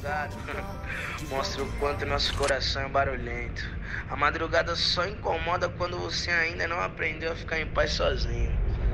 madrugada mostra o quanto nosso coração é barulhento. A madrugada só incomoda quando você ainda não aprendeu a ficar em paz sozinho.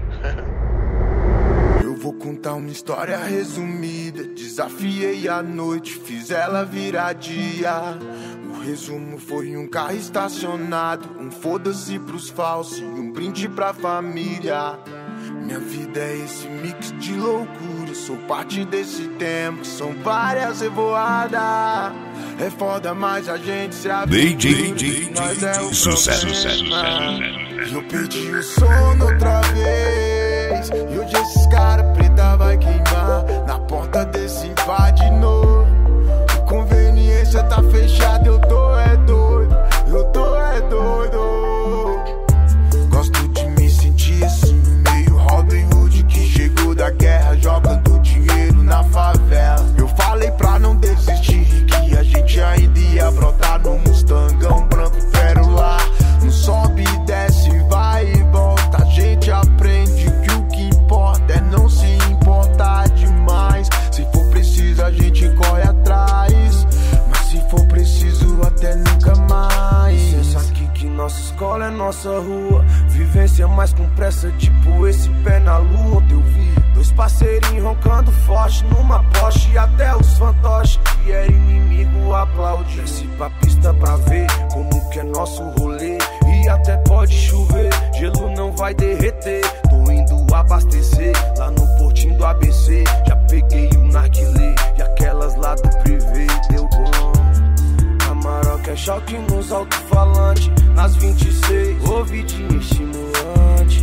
Eu vou contar uma história resumida. Desafiei a noite, fiz ela virar dia. O resumo foi um carro estacionado, um foda-se pros falsos e um brinde pra família. Minha vida é esse mix de loucura, sou parte desse tempo, são várias revoadas. É foda, mas a gente se aventura, nós é o sucesso. E eu perdi o sono outra vez, e hoje esses cara preta vai queimar na porta desse bar de novo. A conveniência tá fechada, eu tô é doido, eu tô é doido. Gosto de me sentir assim, meio Robin Hood que chegou da guerra, jogando dinheiro na favela. Eu falei pra não desistir, que a gente ainda ia brotar no Mustangão branco pérola. Não sobe e desce, vai e volta. A gente aprende que o que importa é não se importar demais. Se for preciso a gente corre atrás, mas se for preciso até nunca mais. Licença aqui que nossa escola é nossa rua, vivência mais com pressa, tipo esse pé na lua. Onde eu vi dois parceirinhos roncando forte numa Porsche, e até os fantoches que era inimigo aplaude. Desce pra pista pra ver como que é nosso rolê, e até pode chover, gelo não vai derreter. Tô indo abastecer lá no portinho do ABC, já peguei o narguilé e aquelas lá do privê, deu bom. A Maroca é choque nos alto-falantes, nas 26, ouvidinho estimulante.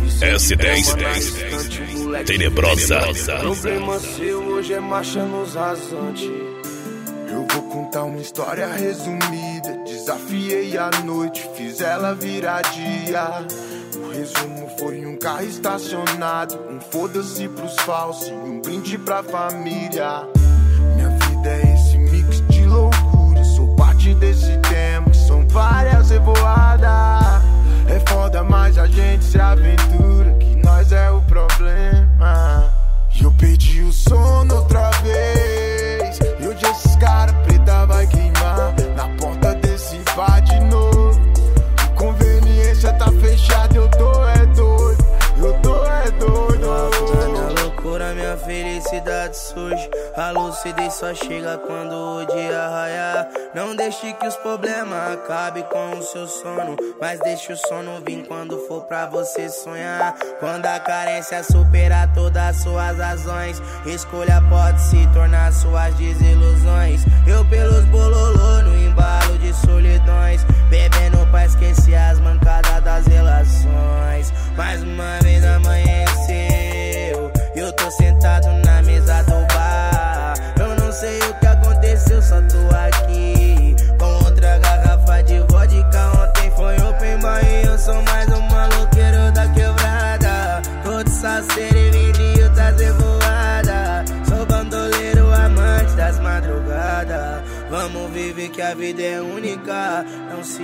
S10 Tenebrosa. Problema seu, hoje é marcha nos rasantes. Eu vou contar uma história resumida. Desafiei a noite, fiz ela virar dia. O resumo foi um carro estacionado, um foda-se pros falsos e um brinde pra família. Minha vida é esse mix de loucura, sou parte desse tempo, são várias revoadas. É foda, mas a gente se aventura, que nós é o problema. E eu perdi o sono outra vez, e hoje esses cara preta vai queimar na porta desse bar de novo. A conveniência tá fechada, eu tô é doido, eu tô é doido. Minha loucura, minha felicidade surge, a lucidez só chega quando o dia raiar. Não deixe que os problemas acabem com o seu sono, mas deixe o sono vir quando for pra você sonhar. Quando a carência superar todas as suas razões, escolha pode se tornar suas desilusões. Eu pelos bololô no embalo de solidões, bebendo pra esquecer as mancadas das relações. Mais uma vez amanheceu, eu tô sentado na mesa do bar. Eu não sei o que aconteceu, só tô aqui com outra garrafa de vodka. Ontem foi open bar e eu sou mais um maloqueiro da quebrada. Tô de salseiro e vim de outras revoadas. Sou bandoleiro, amante das madrugadas. Vamos viver que a vida é única, não se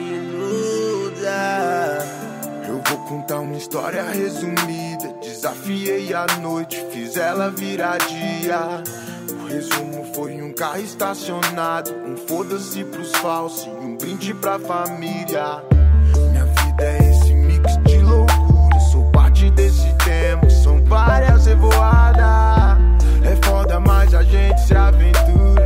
iluda. Eu vou contar uma história resumida. Desafiei a noite, fiz ela virar dia. O resumo foi um carro estacionado, um foda-se pros falsos e um brinde pra família. Minha vida é esse mix de loucura, sou parte desse tempo, são várias revoadas. É foda, mas a gente se aventura,